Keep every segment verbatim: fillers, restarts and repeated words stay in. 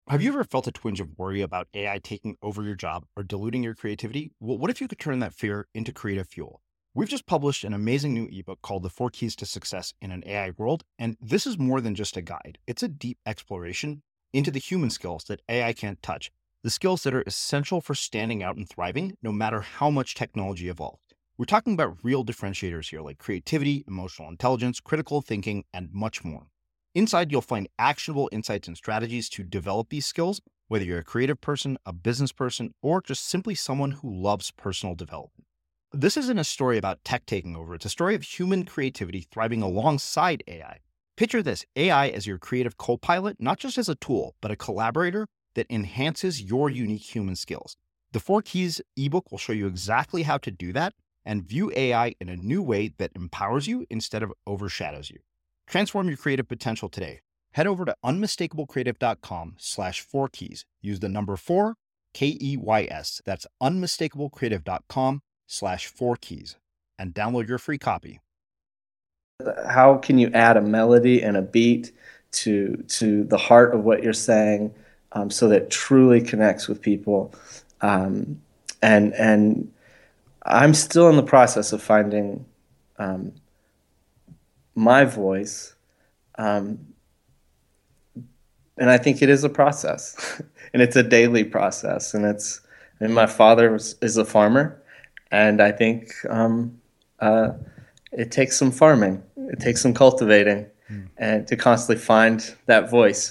Have you ever felt a twinge of worry about A I taking over your job or diluting your creativity? Well, what if you could turn that fear into creative fuel? We've just published an amazing new ebook called The Four Keys to Success in an A I World, and this is more than just a guide. It's a deep exploration into the human skills that A I can't touch, the skills that are essential for standing out and thriving, no matter how much technology evolves. We're talking about real differentiators here, like creativity, emotional intelligence, critical thinking, and much more. Inside, you'll find actionable insights and strategies to develop these skills, whether you're a creative person, a business person, or just simply someone who loves personal development. This isn't a story about tech taking over. It's a story of human creativity thriving alongside A I. Picture this, A I as your creative co-pilot, not just as a tool, but a collaborator that enhances your unique human skills. The Four Keys ebook will show you exactly how to do that and view A I in a new way that empowers you instead of overshadows you. Transform your creative potential today. Head over to unmistakablecreative.com slash four keys. Use the number four, K E Y S. That's unmistakablecreative.com slash four keys and download your free copy. How can you add a melody and a beat to to the heart of what you're saying um, so that it truly connects with people? Um, and and I'm still in the process of finding um, my voice, um, and I think it is a process, and it's a daily process. And it's and my father was, is a farmer, and I think um, uh, it takes some farming, it takes some cultivating, mm. and to constantly find that voice.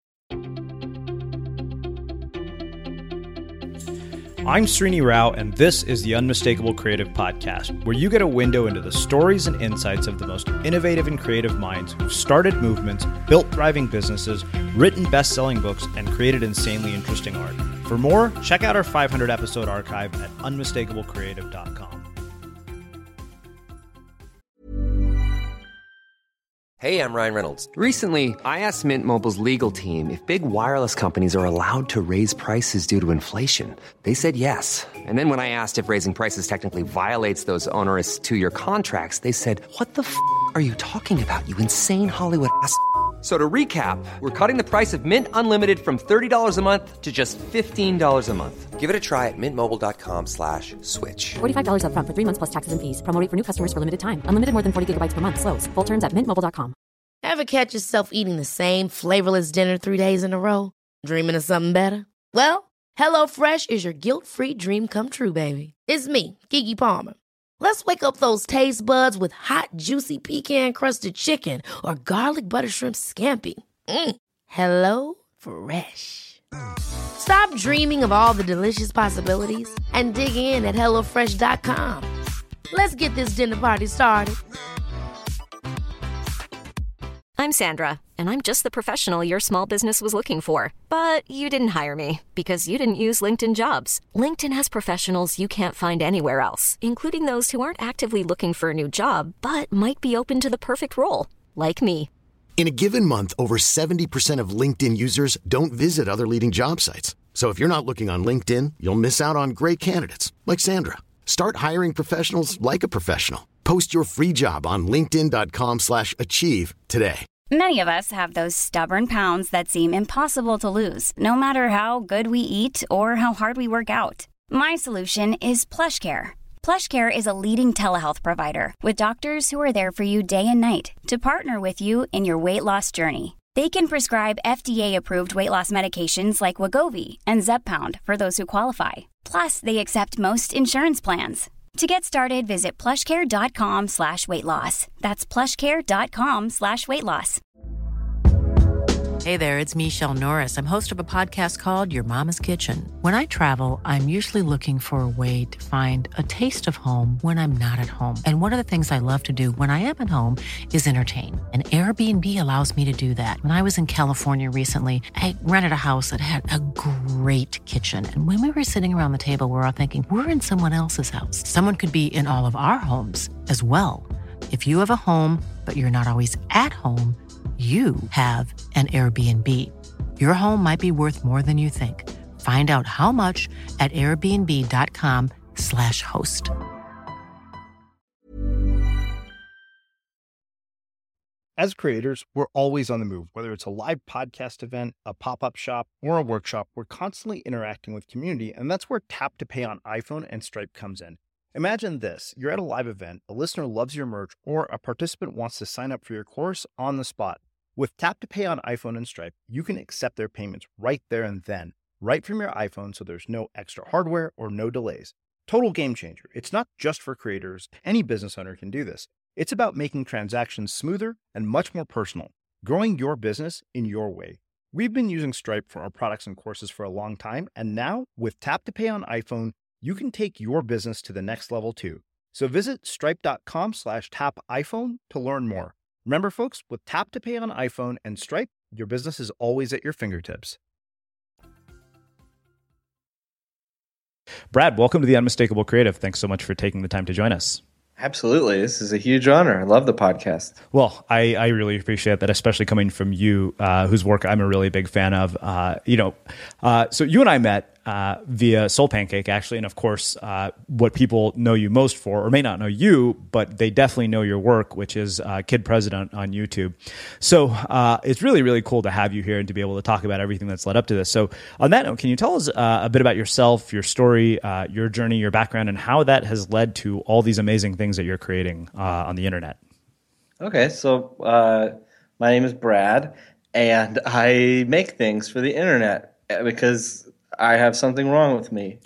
I'm Srini Rao, and this is the Unmistakable Creative Podcast, where you get a window into the stories and insights of the most innovative and creative minds who've started movements, built thriving businesses, written best-selling books, and created insanely interesting art. For more, check out our five hundred episode archive at unmistakable creative dot com. Hey, I'm Ryan Reynolds. Recently, I asked Mint Mobile's legal team if big wireless companies are allowed to raise prices due to inflation. They said yes. And then when I asked if raising prices technically violates those onerous two-year contracts, they said, "What the f*** are you talking about, you insane Hollywood ass f- So to recap, we're cutting the price of Mint Unlimited from thirty dollars a month to just fifteen dollars a month. Give it a try at mintmobile.com slash switch. forty-five dollars up front for three months plus taxes and fees. Promo rate for new customers for limited time. Unlimited more than forty gigabytes per month. Slows full terms at mint mobile dot com. Ever catch yourself eating the same flavorless dinner three days in a row? Dreaming of something better? Well, HelloFresh is your guilt-free dream come true, baby. It's me, Keke Palmer. Let's wake up those taste buds with hot, juicy pecan-crusted chicken or garlic butter shrimp scampi. Mm. Hello Fresh. Stop dreaming of all the delicious possibilities and dig in at hello fresh dot com. Let's get this dinner party started. I'm Sandra, and I'm just the professional your small business was looking for. But you didn't hire me because you didn't use LinkedIn Jobs. LinkedIn has professionals you can't find anywhere else, including those who aren't actively looking for a new job, but might be open to the perfect role, like me. In a given month, over seventy percent of LinkedIn users don't visit other leading job sites. So if you're not looking on LinkedIn, you'll miss out on great candidates, like Sandra. Start hiring professionals like a professional. Post your free job on linkedin.com slash achieve today. Many of us have those stubborn pounds that seem impossible to lose, no matter how good we eat or how hard we work out. My solution is PlushCare. PlushCare is a leading telehealth provider with doctors who are there for you day and night to partner with you in your weight loss journey. They can prescribe F D A-approved weight loss medications like Wegovy and Zepbound for those who qualify. Plus, they accept most insurance plans. To get started, visit plushcare.com slash weight loss. That's plushcare.com slash weight loss. Hey there, it's Michelle Norris. I'm host of a podcast called Your Mama's Kitchen. When I travel, I'm usually looking for a way to find a taste of home when I'm not at home. And one of the things I love to do when I am at home is entertain. And Airbnb allows me to do that. When I was in California recently, I rented a house that had a great kitchen. And when we were sitting around the table, we were all thinking, we're in someone else's house. Someone could be in all of our homes as well. If you have a home, but you're not always at home, you have an Airbnb. Your home might be worth more than you think. Find out how much at airbnb.com slash host. As creators, we're always on the move. Whether it's a live podcast event, a pop-up shop, or a workshop, we're constantly interacting with community, and that's where Tap to Pay on iPhone and Stripe comes in. Imagine this. You're at a live event, a listener loves your merch, or a participant wants to sign up for your course on the spot. With Tap to Pay on iPhone and Stripe, you can accept their payments right there and then, right from your iPhone, so there's no extra hardware or no delays. Total game changer. It's not just for creators. Any business owner can do this. It's about making transactions smoother and much more personal, growing your business in your way. We've been using Stripe for our products and courses for a long time, and now with Tap to Pay on iPhone, you can take your business to the next level too. So visit stripe.com slash tap iPhone to learn more. Remember, folks, with Tap to Pay on iPhone and Stripe, your business is always at your fingertips. Brad, welcome to the Unmistakable Creative. Thanks so much for taking the time to join us. Absolutely. This is a huge honor. I love the podcast. Well, I, I really appreciate that, especially coming from you, uh, whose work I'm a really big fan of. Uh, you know, uh, so you and I met uh, via SoulPancake, actually. And of course, uh, what people know you most for, or may not know you, but they definitely know your work, which is uh, Kid President on YouTube. So uh, it's really, really cool to have you here and to be able to talk about everything that's led up to this. So on that note, can you tell us uh, a bit about yourself, your story, uh, your journey, your background, and how that has led to all these amazing things that you're creating uh, on the internet? Okay, so uh, my name is Brad, and I make things for the internet because I have something wrong with me.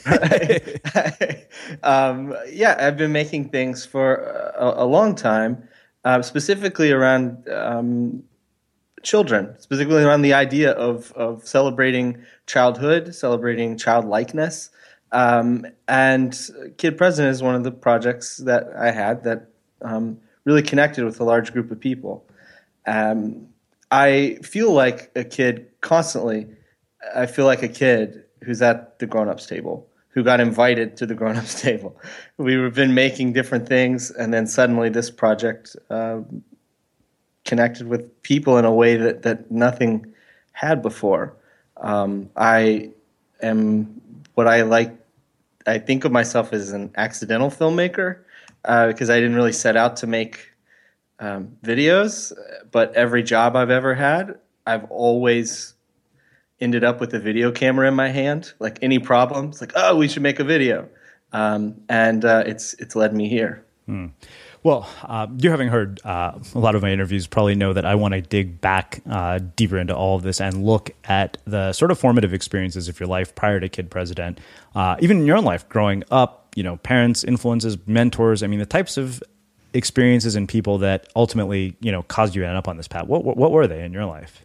um, yeah, I've been making things for a, a long time, uh, specifically around um, children, specifically around the idea of, of celebrating childhood, celebrating childlikeness. Um, and Kid President is one of the projects that I had that um, really connected with a large group of people. Um, I feel like a kid constantly. I feel like a kid who's at the grown-ups table, who got invited to the grown-ups table. We've been making different things, and then suddenly this project uh, connected with people in a way that, that nothing had before. Um, I am what I like. I think of myself as an accidental filmmaker uh, because I didn't really set out to make um, videos, but every job I've ever had, I've always ended up with a video camera in my hand. Like any problem, it's like, oh, we should make a video. Um, and uh, it's it's led me here. Hmm. Well, uh, you having heard uh, a lot of my interviews probably know that I want to dig back uh, deeper into all of this and look at the sort of formative experiences of your life prior to Kid President, uh, even in your own life, growing up, you know, parents, influences, mentors. I mean, the types of experiences and people that ultimately, you know, caused you to end up on this path. What what, what were they in your life?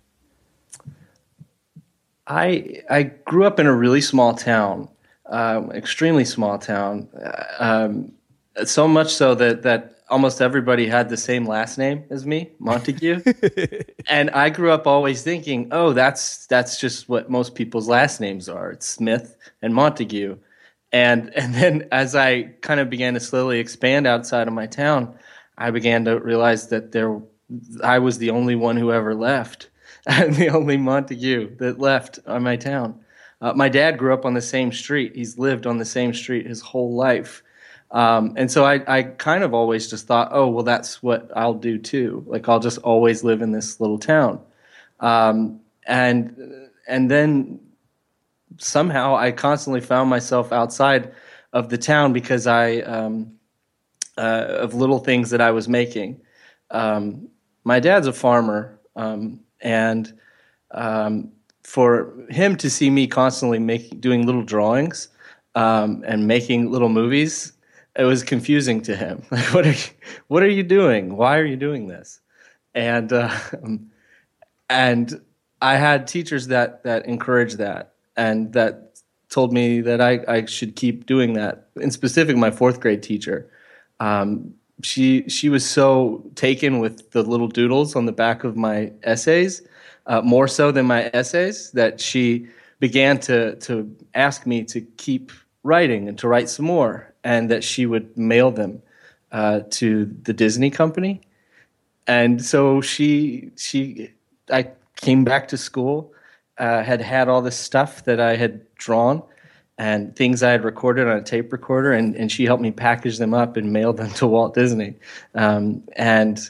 I I grew up in a really small town, um, extremely small town, um, so much so that that almost everybody had the same last name as me, Montague. And I grew up always thinking, oh, that's that's just what most people's last names are. It's Smith and Montague. And and then as I kind of began to slowly expand outside of my town, I began to realize that there I was the only one who ever left. I'm the only Montague that left on my town. Uh, my dad grew up on the same street. He's lived on the same street his whole life. Um, and so I, I kind of always just thought, oh, well, that's what I'll do too. Like, I'll just always live in this little town. Um, and and then somehow I constantly found myself outside of the town because I um, uh, of little things that I was making. Um, my dad's a farmer, um, and um, for him to see me constantly making doing little drawings um, and making little movies, it was confusing to him. Like, what are you, what are you doing? Why are you doing this? And uh, and I had teachers that that encouraged that and that told me that I, I should keep doing that. In specific, my fourth grade teacher, um, she she was so taken with the little doodles on the back of my essays, uh, more so than my essays, that she began to to ask me to keep writing and to write some more, and that she would mail them uh, to the Disney company. And so she she I came back to school, uh, had had all this stuff that I had drawn and things I had recorded on a tape recorder, and, and she helped me package them up and mail them to Walt Disney. Um, and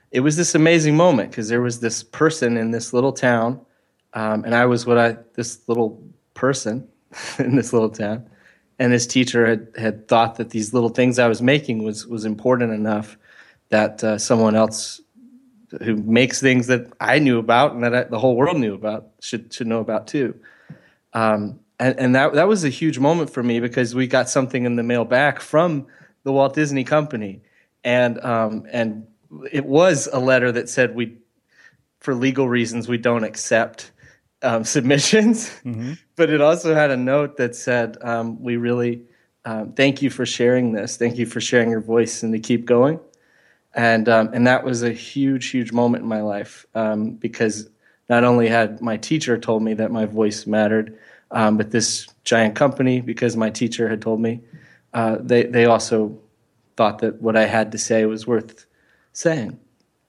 it was this amazing moment because there was this person in this little town, um, and I was what I this little person in this little town, and this teacher had, had thought that these little things I was making was was important enough that uh, someone else who makes things that I knew about and that I, the whole world knew about should should know about too. Um, and and that that was a huge moment for me because we got something in the mail back from the Walt Disney Company, and um, and it was a letter that said we, for legal reasons, we don't accept um, submissions. Mm-hmm. But it also had a note that said, um, we really um, thank you for sharing this. Thank you for sharing your voice and to keep going. And um, and that was a huge, huge moment in my life um, because not only had my teacher told me that my voice mattered, um, but this giant company, because my teacher had told me, uh, they, they also thought that what I had to say was worth saying.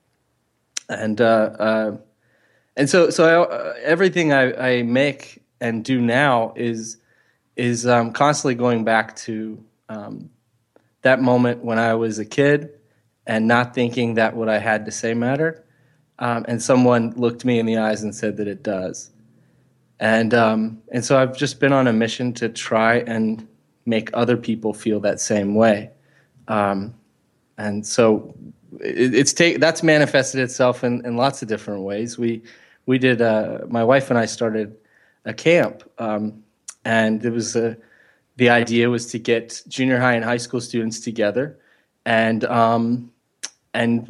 And uh, uh, and so so I, uh, everything I, I make and do now is is um, constantly going back to um, that moment when I was a kid and not thinking that what I had to say mattered. Um, and someone looked me in the eyes and said that it does. And um, and so I've just been on a mission to try and make other people feel that same way. Um, and so it, it's take that's manifested itself in, in lots of different ways. We we did uh, my wife and I started a camp, um, and it was a, the idea was to get junior high and high school students together, and um, and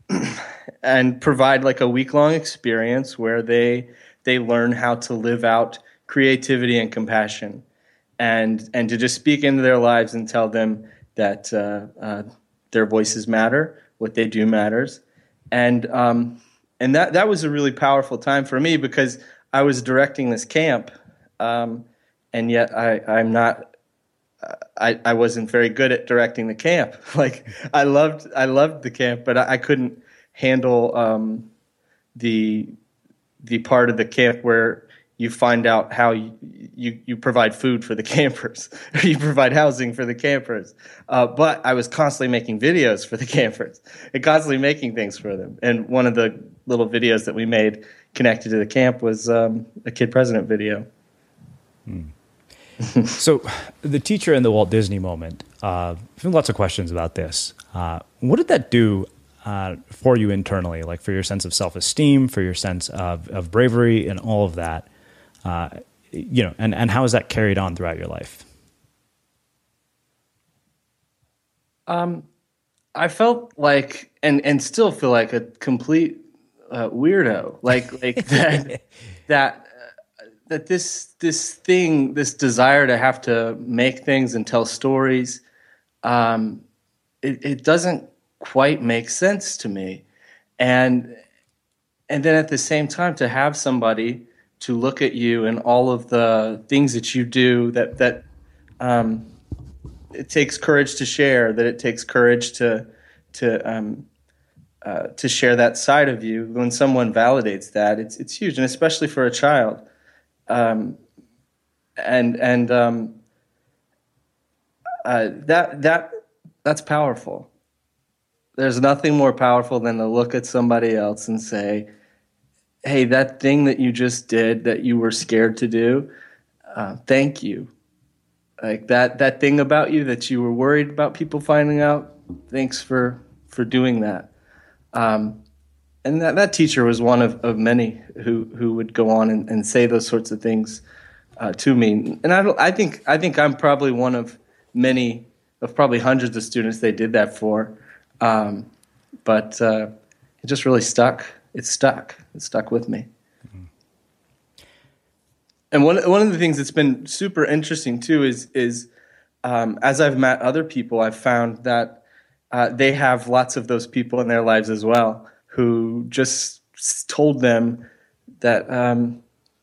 and provide like a week long experience where they they learn how to live out creativity and compassion, and and to just speak into their lives and tell them that uh, uh, their voices matter, what they do matters, and um, and that that was a really powerful time for me because I was directing this camp, um, and yet I I'm not I I wasn't very good at directing the camp. Like I loved I loved the camp, but I, I couldn't handle um, the the part of the camp where you find out how you, you, you provide food for the campers, or you provide housing for the campers. Uh, but I was constantly making videos for the campers and constantly making things for them. And one of the little videos that we made connected to the camp was um, a Kid President video. Hmm. So the teacher and the Walt Disney moment, uh, I've had lots of questions about this. Uh, what did that do uh, for you internally, like for your sense of self-esteem, for your sense of, of bravery and all of that? Uh, you know, and, and how has that carried on throughout your life? Um, I felt like, and, and still feel like a complete uh, weirdo, like like that that uh, that this this thing, this desire to have to make things and tell stories, um, it, it doesn't quite make sense to me, and and then at the same time to have somebody to look at you and all of the things that you do that that um, it takes courage to share, that it takes courage to to um, uh, to share that side of you. When someone validates that, it's it's huge, and especially for a child. Um, and and um, uh, that that that's powerful. There's nothing more powerful than to look at somebody else and say, hey, that thing that you just did that you were scared to do, uh, thank you. Like that that thing about you that you were worried about people finding out, thanks for, for doing that. Um, and that, that teacher was one of, of many who, who would go on and, and say those sorts of things uh, to me. And I, don't, I think I think I'm probably one of many, of probably hundreds of students they did that for. Um, but uh, it just really stuck. It stuck. It stuck with me. Mm-hmm. And one one of the things that's been super interesting too is is um, as I've met other people, I've found that uh, they have lots of those people in their lives as well who just told them that um,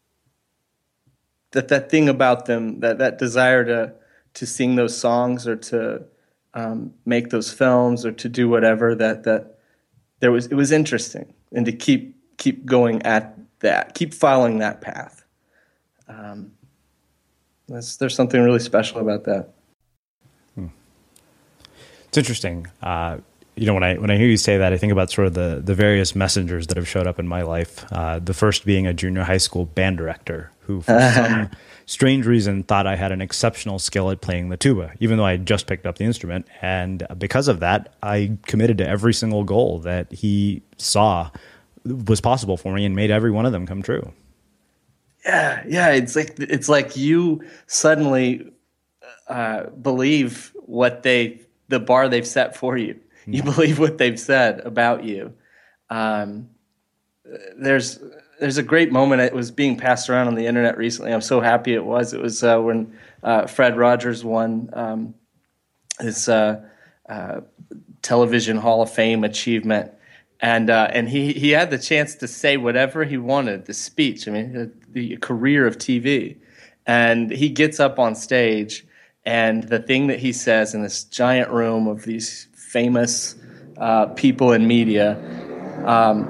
that that thing about them, that that desire to to sing those songs or to um, make those films or to do whatever, that that there was it was interesting. And to keep keep going at that, keep following that path. Um, there's, there's something really special about that. Hmm. It's interesting. Uh, you know, when I when I hear you say that, I think about sort of the the various messengers that have showed up in my life. Uh, the first being a junior high school band director who, for some strange reason, thought I had an exceptional skill at playing the tuba, even though I had just picked up the instrument. And because of that, I committed to every single goal that he saw was possible for me and made every one of them come true. Yeah, yeah. It's like it's like you suddenly uh, believe what they the bar they've set for you. Mm-hmm. You believe what they've said about you. Um, there's there's a great moment. It was being passed around on the internet recently. I'm so happy it was. It was uh, when uh, Fred Rogers won um, his uh, uh, Television Hall of Fame achievement. And uh, and he, he had the chance to say whatever he wanted, the speech, I mean, the, the career of T V. And he gets up on stage, and the thing that he says in this giant room of these famous uh, people in media, um,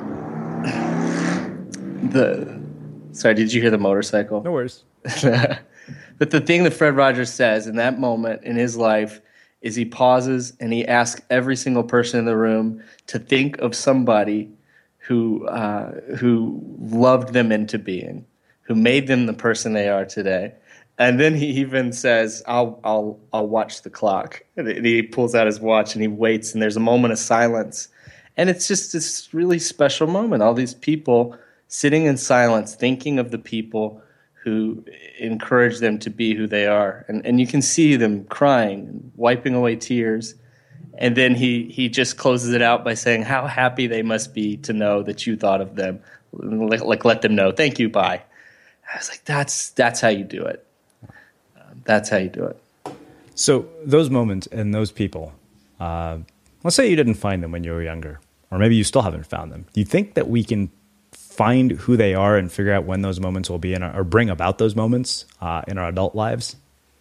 the sorry, did you hear the motorcycle? No worries. But the thing that Fred Rogers says in that moment in his life is he pauses and he asks every single person in the room to think of somebody who uh, who loved them into being, who made them the person they are today. And then he even says, I'll I'll I'll watch the clock. And he pulls out his watch and he waits, and there's a moment of silence. And it's just this really special moment. All these people sitting in silence, thinking of the people who encourage them to be who they are. And and you can see them crying, wiping away tears. And then he, he just closes it out by saying how happy they must be to know that you thought of them. Like, like let them know, thank you, bye. I was like, that's that's how you do it. Um, that's how you do it. So those moments and those people, uh, let's say you didn't find them when you were younger, or maybe you still haven't found them. Do you think that we can find who they are and figure out when those moments will be in our, or bring about those moments uh, in our adult lives?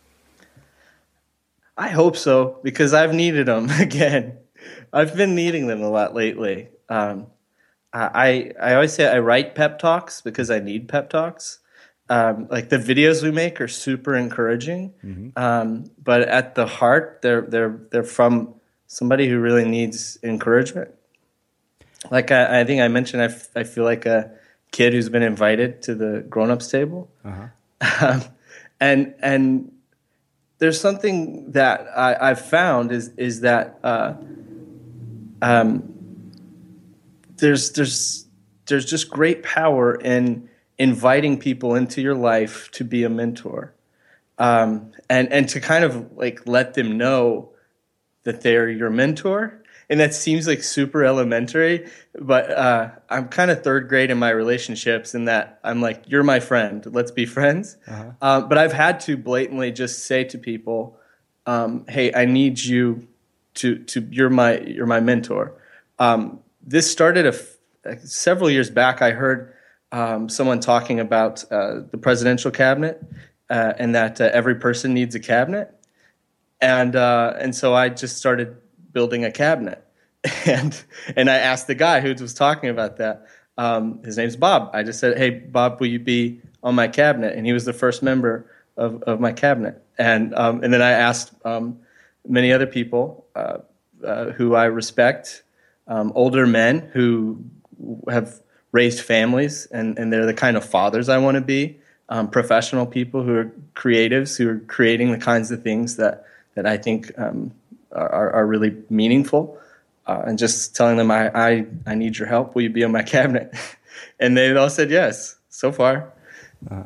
I hope so, because I've needed them again. I've been needing them a lot lately. Um, I I always say I write pep talks because I need pep talks. Um, like the videos we make are super encouraging, mm-hmm. um, but at the heart, they're they're they're from somebody who really needs encouragement. Like I, I think I mentioned, I, f- I feel like a kid who's been invited to the grown-ups table, uh-huh. um, and and there's something that I, I've found is is that uh, um, there's there's there's just great power in inviting people into your life to be a mentor, um, and and to kind of like let them know that they're your mentor. And that seems like super elementary, but uh, I'm kind of third grade in my relationships in that I'm like, you're my friend, let's be friends. Uh-huh. Uh, but I've had to blatantly just say to people, um, hey, I need you to, to you're my you're my mentor. Um, this started a f- several years back. I heard um, someone talking about uh, the presidential cabinet uh, and that uh, every person needs a cabinet. And uh, and so I just started building a cabinet. And and I asked the guy who was talking about that, um, his name's Bob. I just said, hey, Bob, will you be on my cabinet? And he was the first member of, of my cabinet. And um, and then I asked um, many other people uh, uh, who I respect, um, older men who have raised families, and, and they're the kind of fathers I want to be, um, professional people who are creatives, who are creating the kinds of things that, that I think um, are, are really meaningful. Uh, and just telling them, I, I, I need your help. Will you be on my cabinet? And they all said yes, so far. Uh,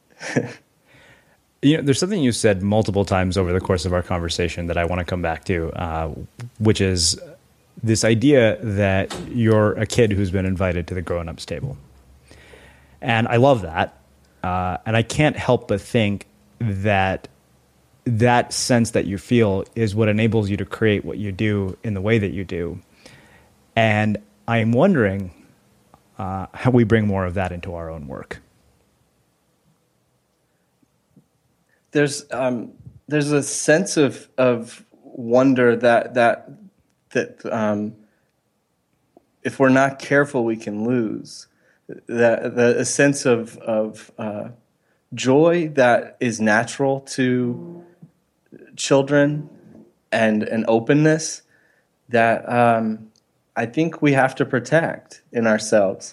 you know, there's something you said multiple times over the course of our conversation that I want to come back to, uh, which is this idea that you're a kid who's been invited to the grown-ups table. And I love that. Uh, and I can't help but think that that sense that you feel is what enables you to create what you do in the way that you do. And I'm wondering uh, how we bring more of that into our own work. There's um, there's a sense of of wonder that that that um, if we're not careful, we can lose. That the a sense of of uh, joy that is natural to children, and an openness that um, I think we have to protect in ourselves.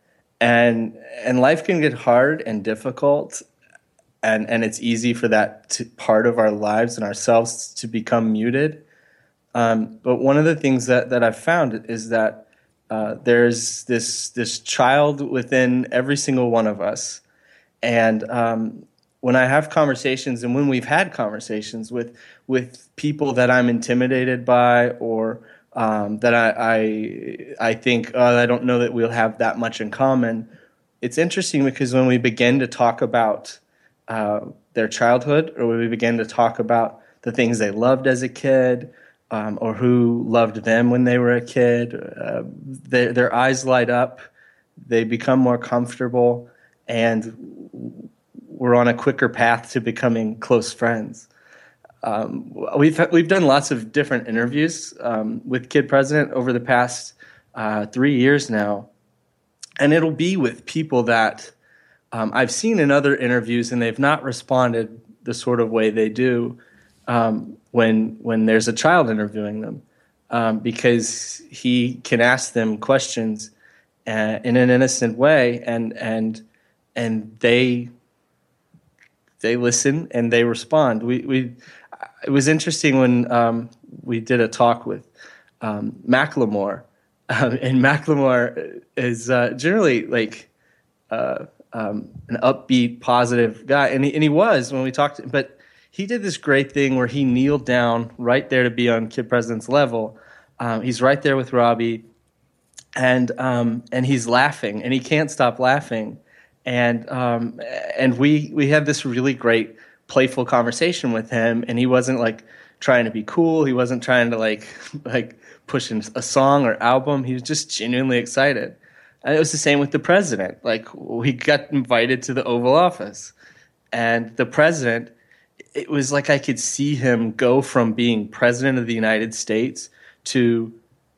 And and life can get hard and difficult, and, and it's easy for that to, part of our lives and ourselves to become muted. Um, but one of the things that, that I've found is that uh, there's this this child within every single one of us. And um, when I have conversations, and when we've had conversations with with people that I'm intimidated by, or um, that I, I I think oh, I don't know that we'll have that much in common, it's interesting because when we begin to talk about uh, their childhood, or when we begin to talk about the things they loved as a kid, um, or who loved them when they were a kid, uh, their, their eyes light up, they become more comfortable, and we're on a quicker path to becoming close friends. Um, we've we've done lots of different interviews um, with Kid President over the past uh, three years now, and it'll be with people that um, I've seen in other interviews, and they've not responded the sort of way they do um, when when there's a child interviewing them, um, because he can ask them questions uh, in an innocent way, and and and they they listen and they respond. We we. It was interesting when um, we did a talk with um, Macklemore, um, and Macklemore is uh, generally like uh, um, an upbeat, positive guy, and he, and he was when we talked. But he did this great thing where he kneeled down right there to be on Kid President's level. Um, he's right there with Robbie, and um, and he's laughing, and he can't stop laughing, and um, and we we had this really great, playful conversation with him, and he wasn't like trying to be cool. He wasn't trying to like like push in a song or album. He was just genuinely excited. And it was the same with the president. Like, we got invited to the Oval Office, and the president, it was like I could see him go from being president of the United States to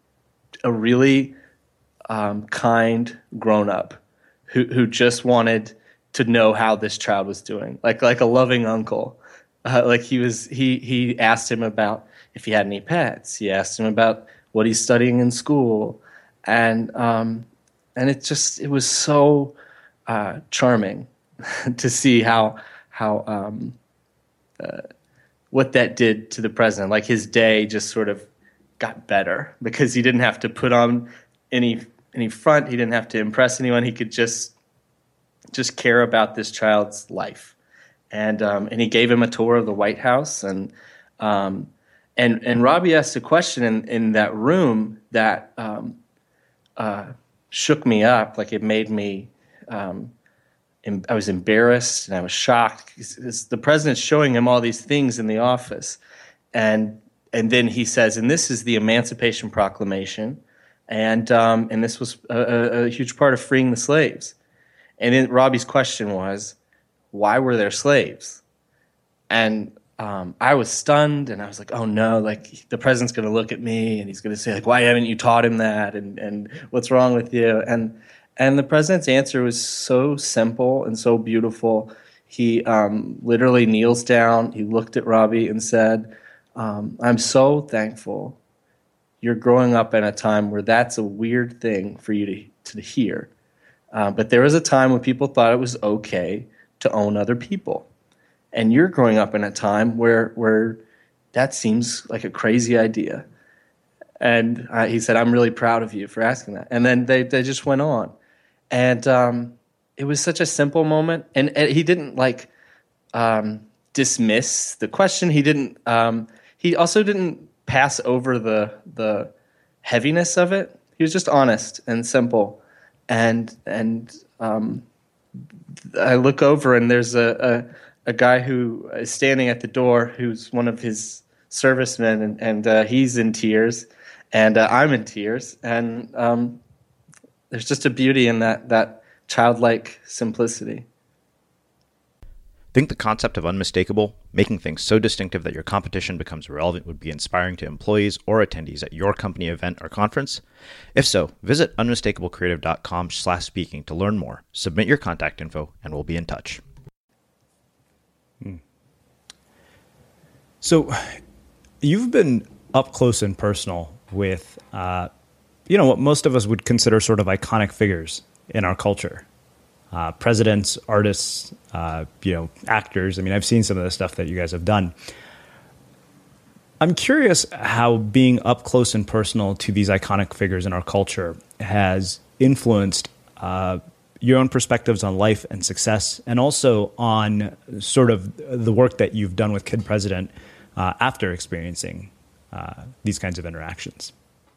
a really um, kind grown-up who who just wanted to know how this child was doing, like like a loving uncle. Uh, like he was, he he asked him about if he had any pets. He asked him about what he's studying in school, and um, and it just it was so uh, charming to see how how um, uh, what that did to the president. Like, his day just sort of got better because he didn't have to put on any any front. He didn't have to impress anyone. He could just just care about this child's life. And um, and he gave him a tour of the White House. And um, and and Robbie asked a question in, in that room that um, uh, shook me up. Like, it made me, um, em- I was embarrassed and I was shocked. It's, it's the president's showing him all these things in the office. And and then he says, and this is the Emancipation Proclamation. And, um, and this was a, a, a huge part of freeing the slaves. And then Robbie's question was, why were there slaves? And um, I was stunned, and I was like, oh no, like, the president's going to look at me, and he's going to say, like, why haven't you taught him that? And and what's wrong with you? And and the president's answer was so simple and so beautiful. He um, literally kneels down, he looked at Robbie and said, um, I'm so thankful you're growing up in a time where that's a weird thing for you to, to hear. Uh, but there was a time when people thought it was okay to own other people. And you're growing up in a time where where that seems like a crazy idea. And uh, he said, I'm really proud of you for asking that. And then they, they just went on. And um, it was such a simple moment. And, and he didn't, like, um, dismiss the question. He didn't. Um, he also didn't pass over the the heaviness of it. He was just honest and simple. And and um, I look over, and there's a, a, a guy who is standing at the door who's one of his servicemen, and, and uh, he's in tears, and uh, I'm in tears. And um, there's just a beauty in that that childlike simplicity. Think the concept of unmistakable, making things so distinctive that your competition becomes irrelevant, would be inspiring to employees or attendees at your company event or conference? If so, visit unmistakablecreative.com slash speaking to learn more. Submit your contact info, and we'll be in touch. Hmm. So you've been up close and personal with, uh, you know, what most of us would consider sort of iconic figures in our culture. Uh, presidents, artists, uh, you know, actors. I mean, I've seen some of the stuff that you guys have done. I'm curious how being up close and personal to these iconic figures in our culture has influenced uh, your own perspectives on life and success, and also on sort of the work that you've done with Kid President uh, after experiencing uh, these kinds of interactions.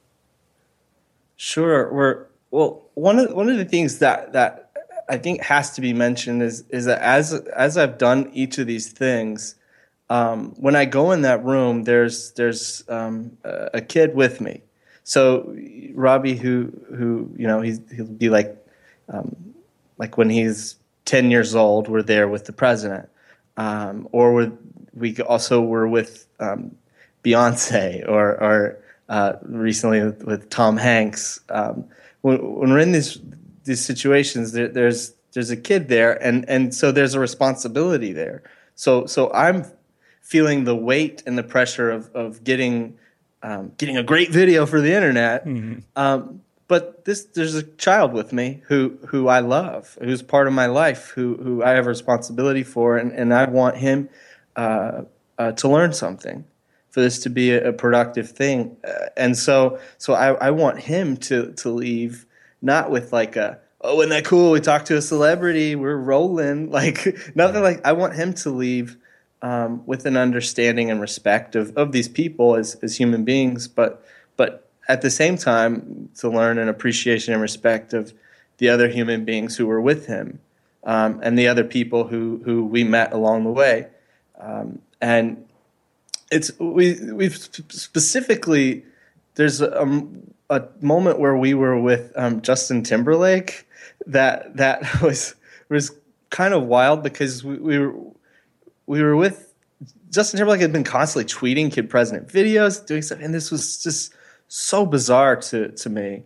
Sure. We're well. One of one of the things that that I think has to be mentioned is is that as as I've done each of these things, um, when I go in that room, there's there's um, a, a kid with me. So Robbie, who who you know, he's, he'll be like um, like when he's ten years old, we're there with the president, um, or we're, we also were with um, Beyonce, or or uh, recently with, with Tom Hanks. Um, when, when we're in these these situations, there, there's there's a kid there, and, and so there's a responsibility there. So so I'm feeling the weight and the pressure of of getting um, getting a great video for the internet. Mm-hmm. Um, but this there's a child with me who who I love, who's part of my life, who who I have a responsibility for, and, and I want him uh, uh, to learn something, for this to be a, a productive thing. Uh, and so so I, I want him to to leave not with like a, oh, isn't that cool? We talked to a celebrity, we're rolling. Like nothing like I want him to leave um, with an understanding and respect of, of these people as, as human beings, but but at the same time to learn an appreciation and respect of the other human beings who were with him, um, and the other people who, who we met along the way. Um, and it's we we've specifically there's a, a moment where we were with um, Justin Timberlake that that was was kind of wild, because we, we were we were with Justin Timberlake had been constantly tweeting Kid President videos, doing stuff, and this was just so bizarre to to me.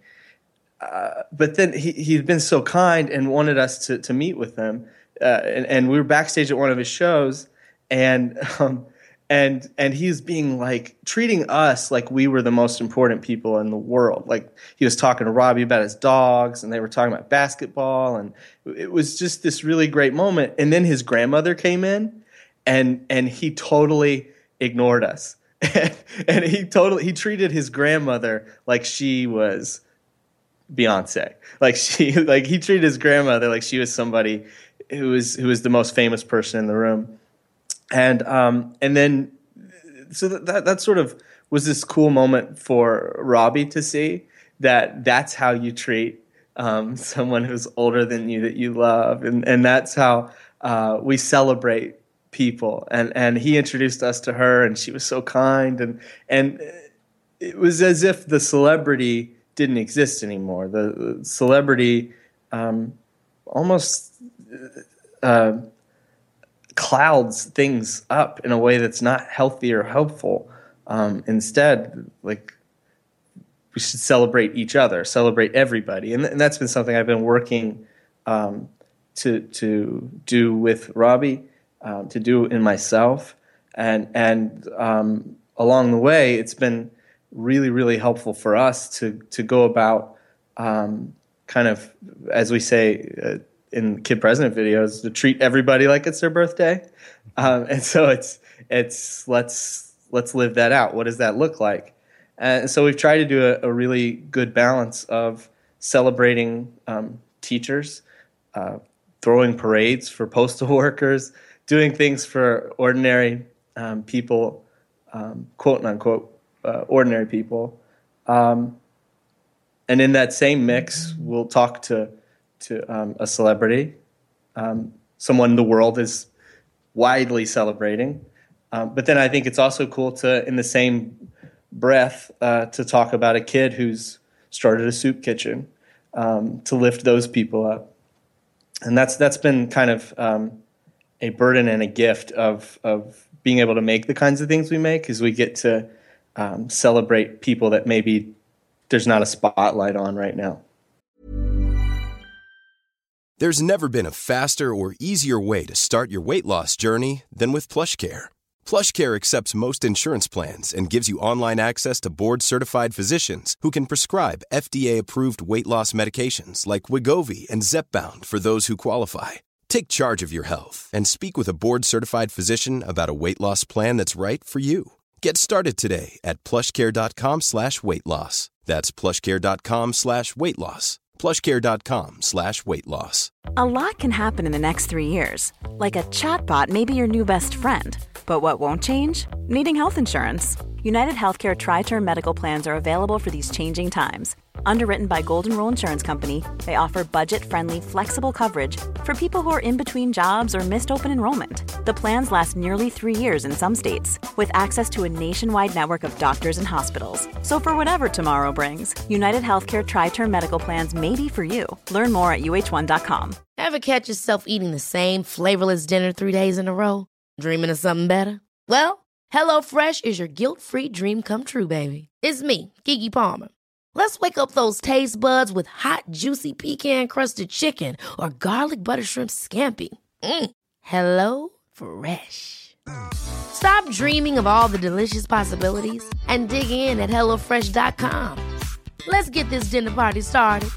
Uh, but then he he'd been so kind and wanted us to to meet with him, uh, and, and we were backstage at one of his shows, and. Um, And and he's being like treating us like we were the most important people in the world. Like he was talking to Robbie about his dogs, and they were talking about basketball, and it was just this really great moment. And then his grandmother came in, and and he totally ignored us, and he totally he treated his grandmother like she was Beyonce. Like she like he treated his grandmother like she was somebody who was who was the most famous person in the room. And um, and then, so that, that that sort of was this cool moment for Robbie to see that that's how you treat um, someone who's older than you that you love, and and that's how uh, we celebrate people. And and he introduced us to her, and she was so kind, and and it was as if the celebrity didn't exist anymore. The, the celebrity um, almost. Uh, clouds things up in a way that's not healthy or helpful. Um, instead, like we should celebrate each other, celebrate everybody, and, and that's been something I've been working um, to to do with Robbie, um, to do in myself, and and um, along the way, it's been really really helpful for us to to go about um, kind of, as we say. Uh, in Kid President videos, to treat everybody like it's their birthday. Um, and so it's, it's, let's, let's live that out. What does that look like? And so we've tried to do a, a really good balance of celebrating um, teachers, uh, throwing parades for postal workers, doing things for ordinary um, people, um, quote unquote, uh, ordinary people. Um, and in that same mix, we'll talk to to um, a celebrity, um, someone the world is widely celebrating. Um, but then I think it's also cool to, in the same breath, uh, to talk about a kid who's started a soup kitchen, um, to lift those people up. And that's that's been kind of um, a burden and a gift of of being able to make the kinds of things we make, is we get to um, celebrate people that maybe there's not a spotlight on right now. There's never been a faster or easier way to start your weight loss journey than with PlushCare. PlushCare accepts most insurance plans and gives you online access to board-certified physicians who can prescribe F D A-approved weight loss medications like Wegovy and Zepbound for those who qualify. Take charge of your health and speak with a board-certified physician about a weight loss plan that's right for you. Get started today at plushcare.com slash weight loss. That's plushcare.com slash weight loss. plushcare.com slash weight loss. A lot can happen in the next three years. Like a chatbot may be your new best friend. But what won't change? Needing health insurance. United Healthcare Tri-Term Medical Plans are available for these changing times. Underwritten by Golden Rule Insurance Company, they offer budget-friendly, flexible coverage for people who are in between jobs or missed open enrollment. The plans last nearly three years in some states, with access to a nationwide network of doctors and hospitals. So for whatever tomorrow brings, United Healthcare Tri-Term Medical Plans may be for you. Learn more at U H one dot com. Ever catch yourself eating the same flavorless dinner three days in a row? Dreaming of something better? Well, HelloFresh is your guilt-free dream come true, baby. It's me, Keke Palmer. Let's wake up those taste buds with hot, juicy pecan-crusted chicken or garlic butter shrimp scampi. Mm. Hello Fresh. Stop dreaming of all the delicious possibilities and dig in at hello fresh dot com. Let's get this dinner party started.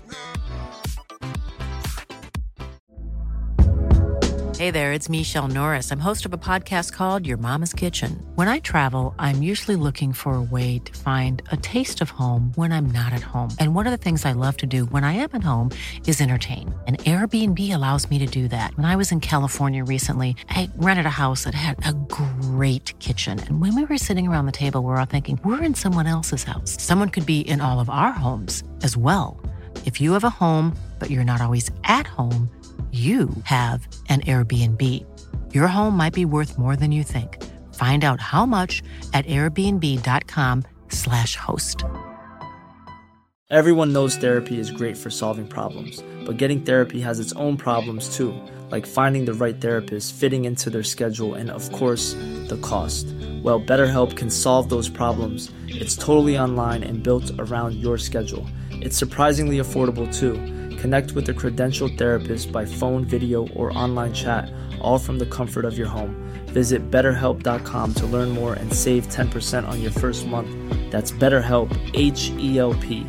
Hey there, it's Michelle Norris. I'm host of a podcast called Your Mama's Kitchen. When I travel, I'm usually looking for a way to find a taste of home when I'm not at home. And one of the things I love to do when I am at home is entertain. And Airbnb allows me to do that. When I was in California recently, I rented a house that had a great kitchen. And when we were sitting around the table, we were all thinking, we're in someone else's house. Someone could be in all of our homes as well. If you have a home, but you're not always at home, you have an Airbnb. Your home might be worth more than you think. Find out how much at airbnb.com slash host. Everyone knows therapy is great for solving problems, but getting therapy has its own problems too, like finding the right therapist, fitting into their schedule, and of course, the cost. Well, BetterHelp can solve those problems. It's totally online and built around your schedule. It's surprisingly affordable too. Connect with a credentialed therapist by phone, video, or online chat, all from the comfort of your home. Visit better help dot com to learn more and save ten percent on your first month. That's BetterHelp, H E L P.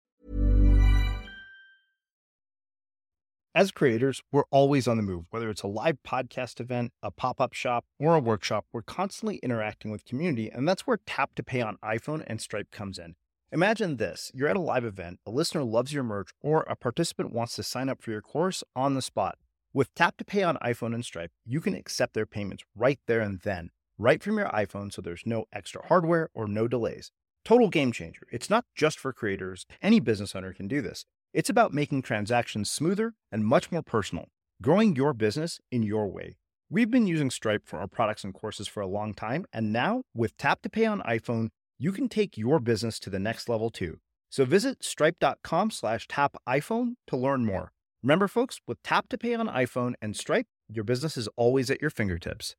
As creators, we're always on the move. Whether it's a live podcast event, a pop-up shop, or a workshop, we're constantly interacting with community, and that's where Tap to Pay on iPhone and Stripe comes in. Imagine this. You're at a live event, a listener loves your merch, or a participant wants to sign up for your course on the spot. With Tap to Pay on iPhone and Stripe, you can accept their payments right there and then, right from your iPhone, so there's no extra hardware or no delays. Total game changer. It's not just for creators. Any business owner can do this. It's about making transactions smoother and much more personal, growing your business in your way. We've been using Stripe for our products and courses for a long time, and now with Tap to Pay on iPhone, you can take your business to the next level too. So visit stripe.com slash tap iPhone to learn more. Remember, folks, with Tap to Pay on iPhone and Stripe, your business is always at your fingertips.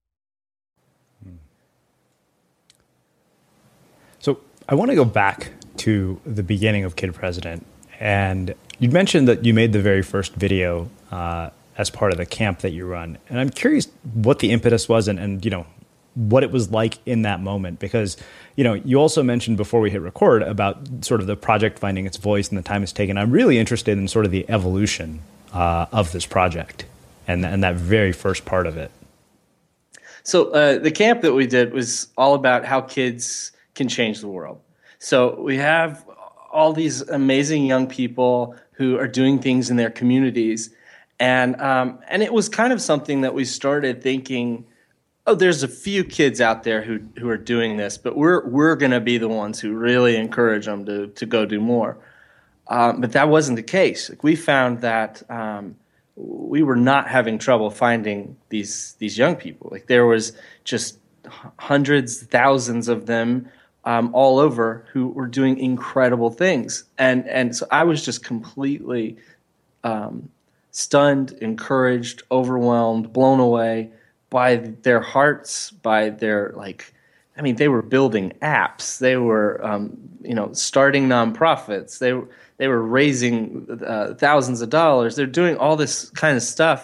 So I want to go back to the beginning of Kid President. And you mentioned that you made the very first video uh, as part of the camp that you run. And I'm curious what the impetus was and, and, you know, what it was like in that moment, because, you know, you also mentioned before we hit record about sort of the project finding its voice and the time it's taken. I'm really interested in sort of the evolution uh, of this project and, and that very first part of it. So uh, the camp that we did was all about how kids can change the world. So we have all these amazing young people who are doing things in their communities. And um, and it was kind of something that we started thinking, oh, there's a few kids out there who who are doing this, but we're we're going to be the ones who really encourage them to to go do more. Um, but that wasn't the case. Like, we found that um, we were not having trouble finding these these young people. Like, there was just hundreds, thousands of them um, all over who were doing incredible things, and and so I was just completely um, stunned, encouraged, overwhelmed, blown away by their hearts, by their, like, I mean, they were building apps. They were, um, you know, starting nonprofits. They were, they were raising uh, thousands of dollars. They're doing all this kind of stuff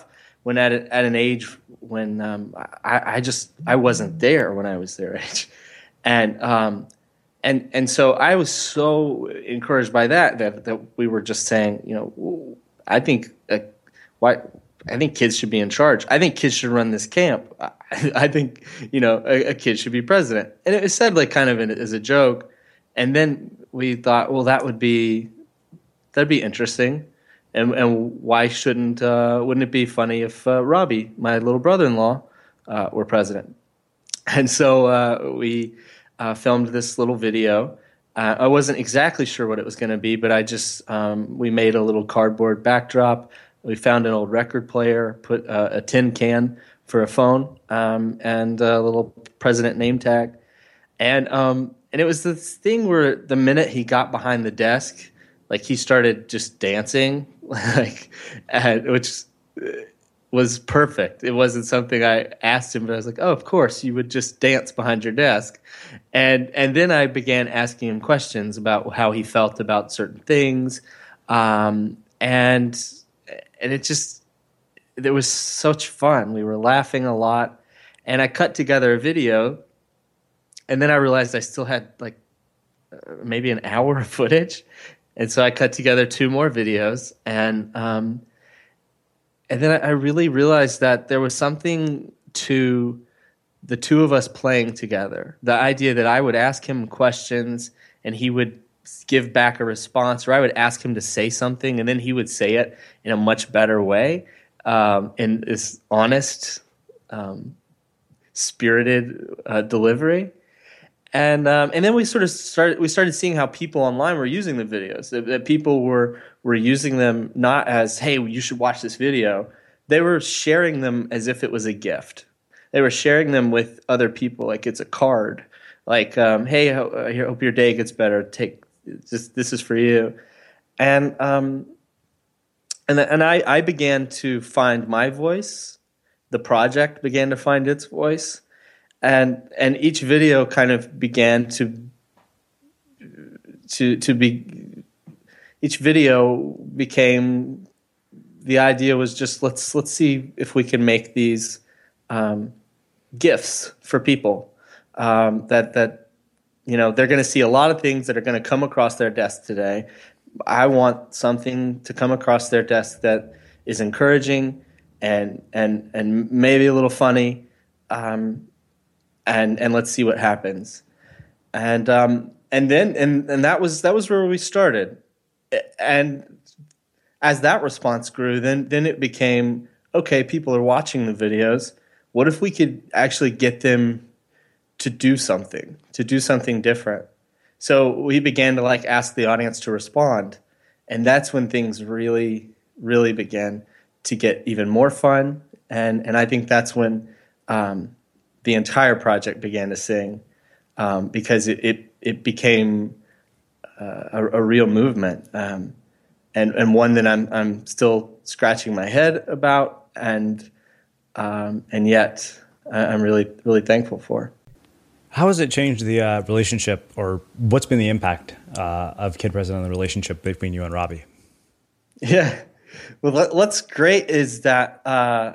when at a, at an age when um, I, I just I wasn't there when I was their age, and um, and and so I was so encouraged by that that that we were just saying, you know, I think uh, why. I think kids should be in charge. I think kids should run this camp. I, I think, you know, a, a kid should be president. And it was said like kind of in, as a joke. And then we thought, well, that would be that'd be interesting. And and why shouldn't uh, wouldn't it be funny if uh, Robbie, my little brother-in-law, uh, were president? And so uh, we uh, filmed this little video. Uh, I wasn't exactly sure what it was going to be, but I just um, we made a little cardboard backdrop. We found an old record player, put uh, a tin can for a phone, um, and a little president name tag. And um, and it was this thing where the minute he got behind the desk, like he started just dancing, like, and, which was perfect. It wasn't something I asked him, but I was like, oh, of course, you would just dance behind your desk. And and then I began asking him questions about how he felt about certain things, um, and. And it just, it was such fun. We were laughing a lot. And I cut together a video. And then I realized I still had like uh, maybe an hour of footage. And so I cut together two more videos. And um, and then I really realized that there was something to the two of us playing together. The idea that I would ask him questions and he would give back a response, or I would ask him to say something and then he would say it in a much better way, um, in this honest, um, spirited uh, delivery. And um, and then we sort of started we started seeing how people online were using the videos, that, that people were were using them not as, hey, you should watch this video. They were sharing them as if it was a gift. They were sharing them with other people like it's a card. Like, um, hey, I hope your day gets better. Take Just, this is for you, and um, and and I, I began to find my voice. The project began to find its voice, and and each video kind of began to to to be. Each video became, the idea was just let's let's see if we can make these um, gifts for people um, that that. You know, they're going to see a lot of things that are going to come across their desk today. I want something to come across their desk that is encouraging and and and maybe a little funny, um, and and let's see what happens. And um, and then and and that was that was where we started. And as that response grew, then then it became, okay, people are watching the videos. What if we could actually get them to do something, to do something different? So we began to like ask the audience to respond. And that's when things really, really began to get even more fun. And and I think that's when um, the entire project began to sing, um, because it, it, it became uh, a, a real movement, um, and, and one that I'm I'm still scratching my head about, and um, and yet I'm really, really thankful for. How has it changed the uh, relationship, or what's been the impact uh, of Kid President on the relationship between you and Robbie? Yeah, well, what's great is that uh,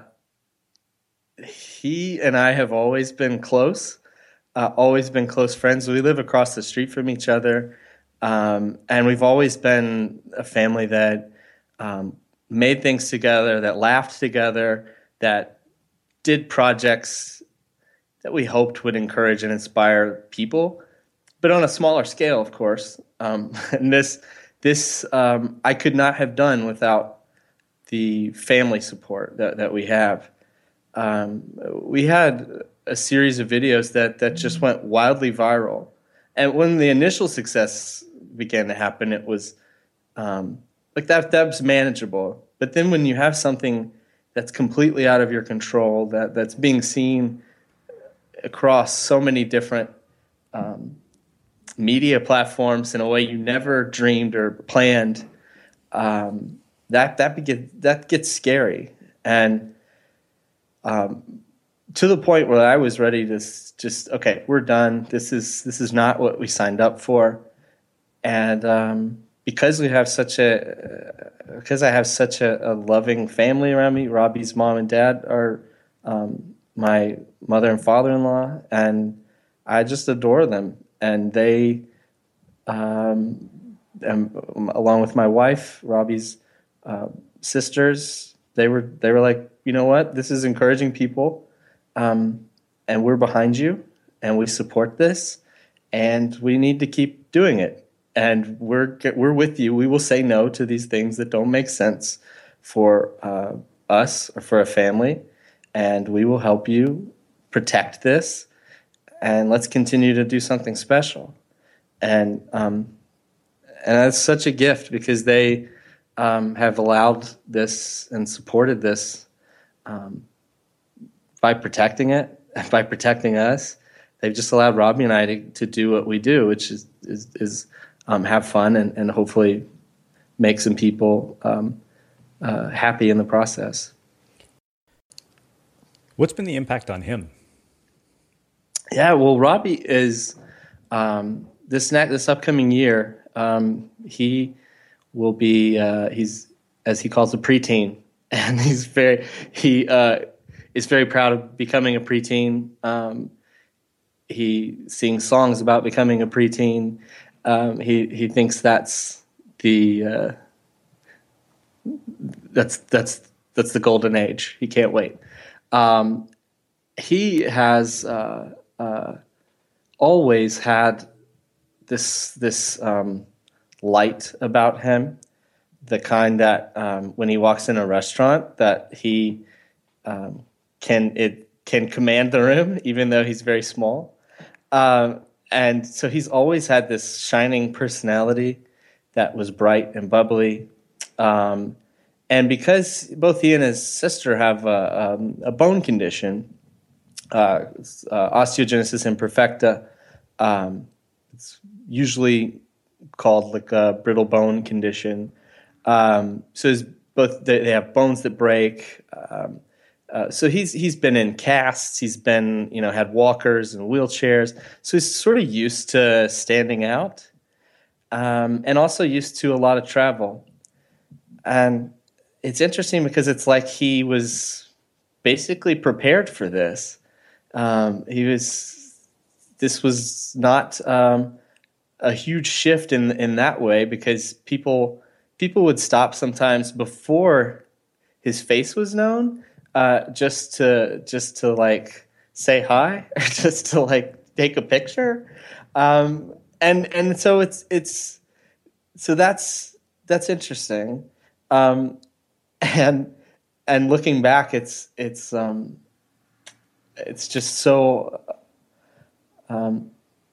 he and I have always been close, uh, always been close friends. We live across the street from each other, um, and we've always been a family that um, made things together, that laughed together, that did projects that we hoped would encourage and inspire people, but on a smaller scale, of course. Um, and this, this um, I could not have done without the family support that, that we have. Um, we had a series of videos that, that just went wildly viral. And when the initial success began to happen, it was um, like that, that was manageable. But then when you have something that's completely out of your control, that, that's being seen across so many different um, media platforms in a way you never dreamed or planned, um, that that begin, that gets scary, and um, to the point where I was ready to just okay, we're done. This is this is not what we signed up for, and um, because we have such a, uh, because I have such a, a loving family around me. Robbie's mom and dad are um, my mother and father-in-law, and I just adore them. And they, um, and, along with my wife, Robbie's uh, sisters, they were they were like, you know what, this is encouraging people, um, and we're behind you, and we support this, and we need to keep doing it. And we're we're with you. We will say no to these things that don't make sense for uh, us or for a family, and we will help you protect this. And let's continue to do something special. And um, and that's such a gift because they um, have allowed this and supported this um, by protecting it, and by protecting us. They've just allowed Robbie and I to, to do what we do, which is is, is um, have fun and, and hopefully make some people um, uh, happy in the process. What's been the impact on him? Yeah, well, Robbie is um, this next this upcoming year. Um, he will be uh, he's as he calls a preteen, and he's very he uh, is very proud of becoming a preteen. Um, he sings songs about becoming a preteen. Um, he he thinks that's the uh, that's that's that's the golden age. He can't wait. Um, he has. Uh, Uh, always had this this um, light about him, the kind that um, when he walks in a restaurant, that he um, can it can command the room, even though he's very small. Um, and so he's always had this shining personality that was bright and bubbly. Um, and because both he and his sister have a, um, a bone condition. Uh, uh, osteogenesis imperfecta. Um, it's usually called like a brittle bone condition. Um, so it's both they, they have bones that break. Um, uh, so he's he's been in casts. He's been you know had walkers and wheelchairs. So he's sort of used to standing out, um, and also used to a lot of travel. And it's interesting because it's like he was basically prepared for this. Um, he was. This was not um, a huge shift in in that way because people people would stop sometimes before his face was known, uh, just to just to like say hi, or just to like take a picture, um, and and so it's it's so that's that's interesting, um, and and looking back, it's it's. Um, It's just so, um,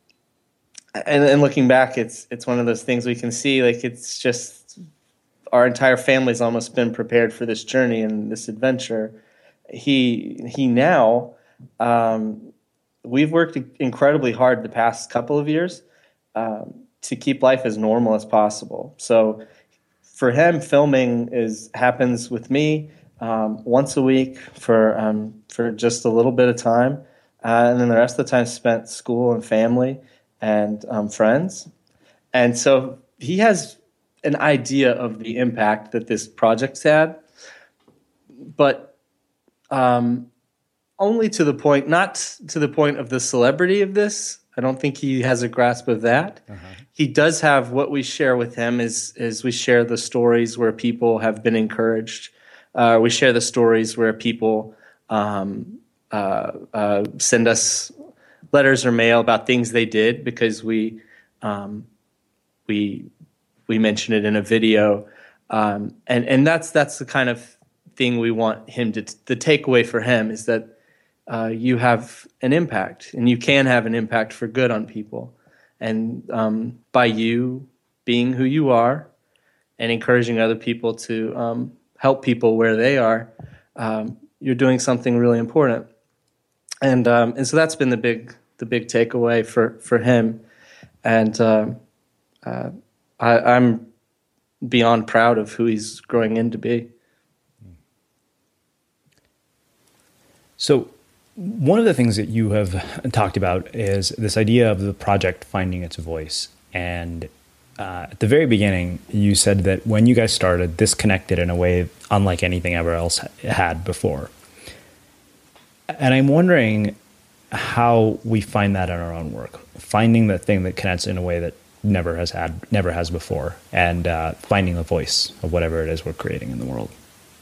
and, and looking back, it's it's one of those things we can see. Like it's just our entire family's almost been prepared for this journey and this adventure. He he now, um, we've worked incredibly hard the past couple of years um, to keep life as normal as possible. So for him, filming is happens with me. Um, once a week for um, for just a little bit of time, uh, and then the rest of the time spent school and family and um, friends. And so he has an idea of the impact that this project's had, but um, only to the point, not to the point of the celebrity of this. I don't think he has a grasp of that. Uh-huh. He does have what we share with him is is we share the stories where people have been encouraged. Uh, we share the stories where people um, uh, uh, send us letters or mail about things they did because we um, we we mention it in a video, um, and and that's that's the kind of thing we want him to. The takeaway for him is that uh, you have an impact, and you can have an impact for good on people, and um, by you being who you are and encouraging other people to. Um, help people where they are, um, you're doing something really important. And um, and so that's been the big the big takeaway for, for him. And um, uh, I, I'm beyond proud of who he's growing in to be. So one of the things that you have talked about is this idea of the project finding its voice. And uh, at the very beginning, you said that when you guys started, this connected in a way unlike anything ever else had before. And I'm wondering how we find that in our own work, finding the thing that connects in a way that never has had, never has before, and uh, finding the voice of whatever it is we're creating in the world.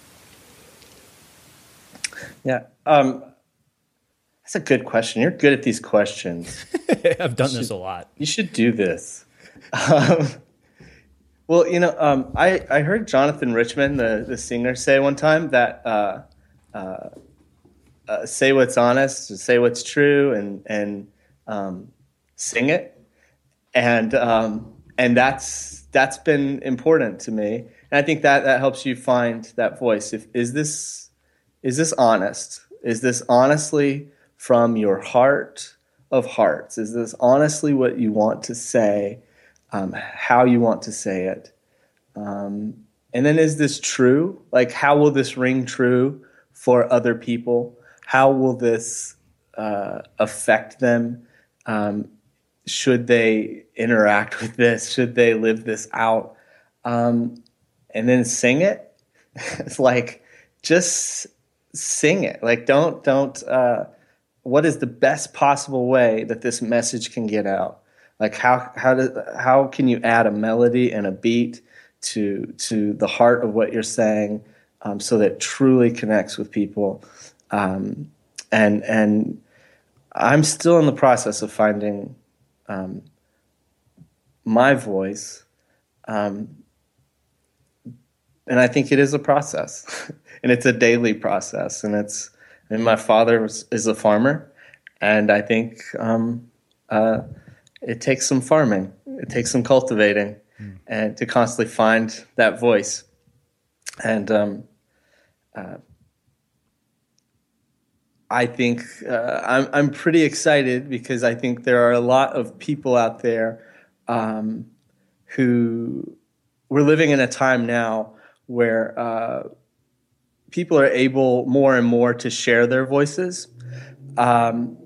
Yeah. Um, that's a good question. You're good at these questions. I've done should, this a lot. You should do this. Um, well, you know, um, I, I heard Jonathan Richman, the, the singer, say one time that uh, uh, uh, say what's honest, say what's true, and and um, sing it. And um, and that's that's been important to me. And I think that, that helps you find that voice. If is this is this honest? Is this honestly from your heart of hearts? Is this honestly what you want to say, um, how you want to say it? Um, and then is this true? Like, how will this ring true for other people? How will this uh, affect them? Um, should they interact with this? Should they live this out? Um, and then sing it. It's like, just sing it. Like, don't, don't, uh, what is the best possible way that this message can get out? Like, how, how do, how can you add a melody and a beat to, to the heart of what you're saying, um, so that it truly connects with people? Um, and, and I'm still in the process of finding, um, my voice. Um, and I think it is a process. And it's a daily process, and it's. And my father was, is a farmer, and I think um, uh, it takes some farming, it takes some cultivating, mm. and to constantly find that voice. And um, uh, I think uh, I'm I'm pretty excited because I think there are a lot of people out there um, who we're living in a time now where. Uh, People are able more and more to share their voices. Um,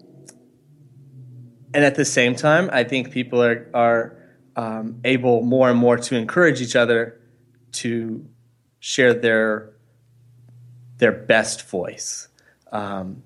and at the same time, I think people are, are um, able more and more to encourage each other to share their, their best voice. Um,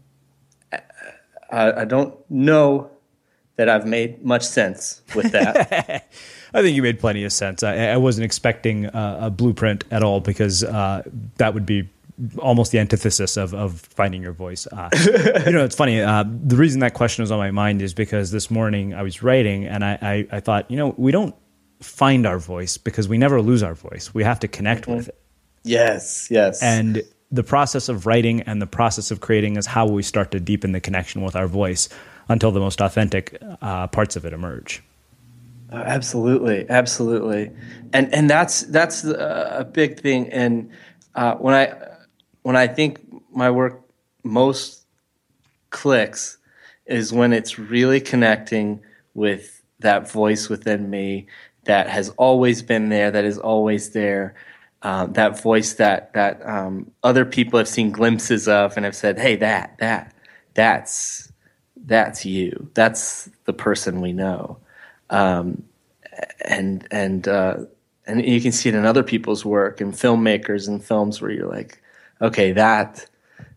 I, I don't know that I've made much sense with that. I think you made plenty of sense. I, I wasn't expecting a, a blueprint at all because uh, that would be almost the antithesis of, of finding your voice. Uh, you know, it's funny. Uh, the reason that question was on my mind is because this morning I was writing and I, I, I thought, you know, we don't find our voice because we never lose our voice. We have to connect mm-hmm. with it. Yes, yes. And the process of writing and the process of creating is how we start to deepen the connection with our voice until the most authentic uh, parts of it emerge. Oh, absolutely, absolutely. And and that's that's a big thing. And uh, when I when I think my work most clicks is when it's really connecting with that voice within me that has always been there, that is always there, um, that voice that that um, other people have seen glimpses of and have said, "Hey, that that that's that's you. That's the person we know." Um, and and uh, and you can see it in other people's work and filmmakers and films where you're like, okay, that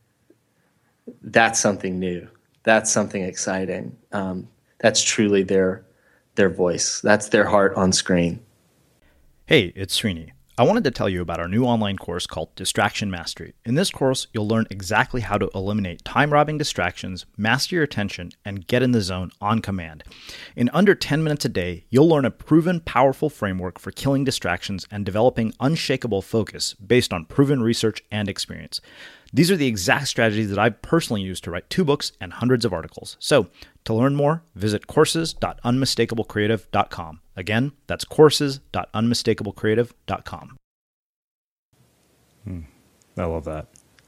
that's something new. That's something exciting. Um, that's truly their their voice. That's their heart on screen. Hey, it's Srini. I wanted to tell you about our new online course called Distraction Mastery. In this course, you'll learn exactly how to eliminate time-robbing distractions, master your attention, and get in the zone on command. In under ten minutes a day, you'll learn a proven, powerful framework for killing distractions and developing unshakable focus based on proven research and experience. These are the exact strategies that I've personally used to write two books and hundreds of articles. So, to learn more, visit courses dot unmistakable creative dot com. Again, that's courses dot unmistakable creative dot com. Hmm. I love that.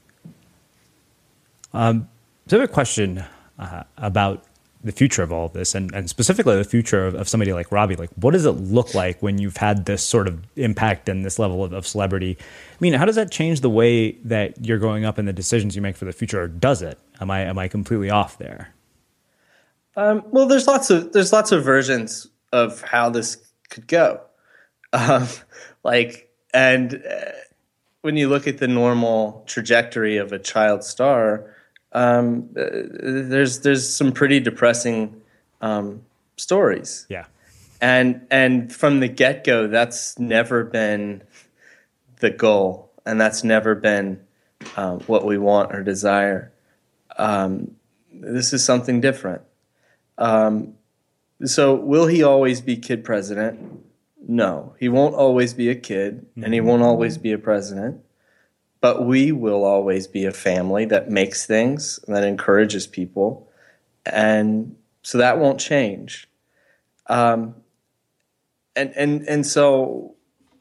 Um, so I have a question uh, about the future of all of this, and, and specifically the future of, of somebody like Robbie. Like, what does it look like when you've had this sort of impact and this level of, of celebrity? I mean, how does that change the way that you're growing up and the decisions you make for the future, or does it? Am I am I completely off there? Um, well, there's lots of there's lots of versions of how this could go. Um, like, and uh, when you look at the normal trajectory of a child star, um, uh, there's there's some pretty depressing um, stories. Yeah. And and from the get-go, that's never been the goal, and that's never been um, what we want or desire. Um, this is something different. Um, so will he always be kid president? No. He won't always be a kid, mm-hmm. and he won't always be a president. But we will always be a family that makes things and that encourages people. And so that won't change. Um, and, and, and so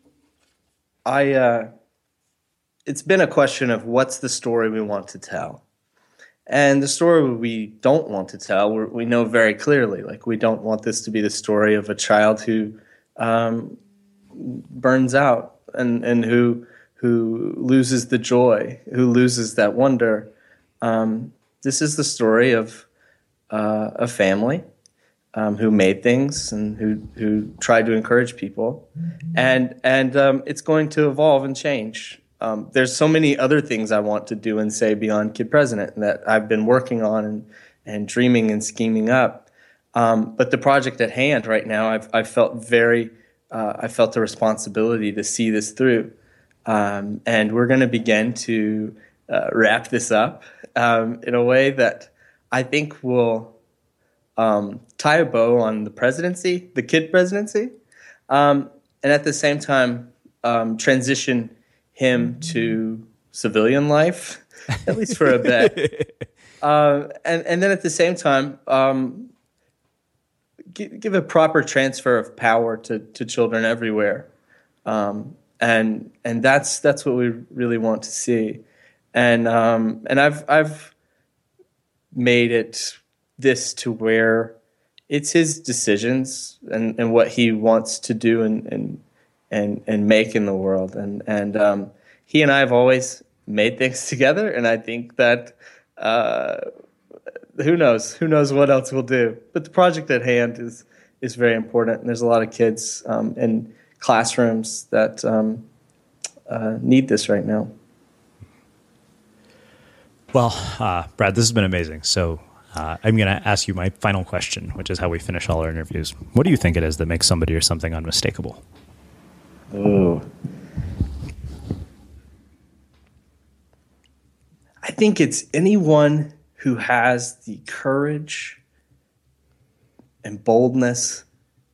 I, uh, it's been a question of what's the story we want to tell. And the story we don't want to tell, we're, we know very clearly, like we don't want this to be the story of a child who um, burns out and, and who who loses the joy, who loses that wonder. Um, this is the story of uh, a family um, who made things and who who tried to encourage people, and and um, it's going to evolve and change. Um, there's so many other things I want to do and say beyond Kid President that I've been working on and, and dreaming and scheming up. Um, but the project at hand right now, I've, I've felt very, uh, I felt a responsibility to see this through. Um, and we're going to begin to uh, wrap this up um, in a way that I think will um, tie a bow on the presidency, the kid presidency, um, and at the same time um, transition him to civilian life, at least for a bit. uh, and, and then at the same time, um, give, give a proper transfer of power to, to children everywhere. Um, and and that's that's what we really want to see. And um, and I've I've made it this to where it's his decisions and, and what he wants to do and, and and and make in the world. And and um, he and I have always made things together, and I think that uh, who knows who knows what else we'll do. But the project at hand is is very important, and there's a lot of kids um, in classrooms that um, uh, need this right now. Well, uh, Brad, this has been amazing. So uh, I'm going to ask you my final question, which is how we finish all our interviews. What do you think it is that makes somebody or something unmistakable? Ooh. I think it's anyone who has the courage and boldness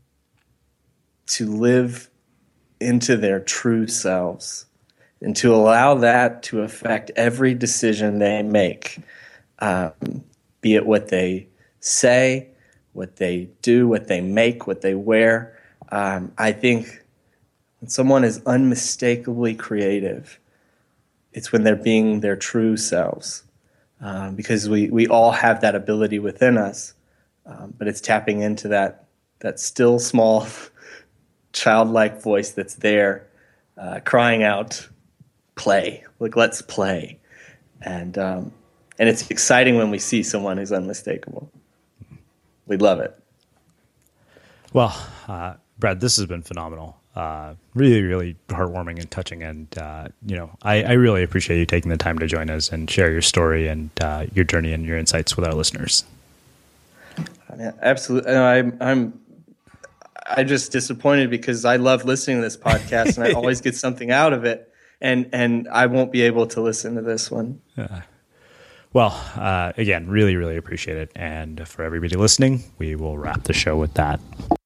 to live into their true selves and to allow that to affect every decision they make, um, be it what they say, what they do, what they make, what they wear. Um, I think when someone is unmistakably creative, it's when they're being their true selves, uh, because we, we all have that ability within us, um, but it's tapping into that that still small childlike voice that's there, uh, crying out, "Play! Like let's play!" And um, and it's exciting when we see someone who's unmistakable. We love it. Well, uh, Brad, this has been phenomenal. Uh, really, really heartwarming and touching. And, uh, you know, I, I really appreciate you taking the time to join us and share your story and uh, your journey and your insights with our listeners. I mean, absolutely. I'm, I'm, I'm just disappointed because I love listening to this podcast and I always get something out of it. And, and I won't be able to listen to this one. Yeah. Well, uh, again, really, really appreciate it. And for everybody listening, we will wrap the show with that.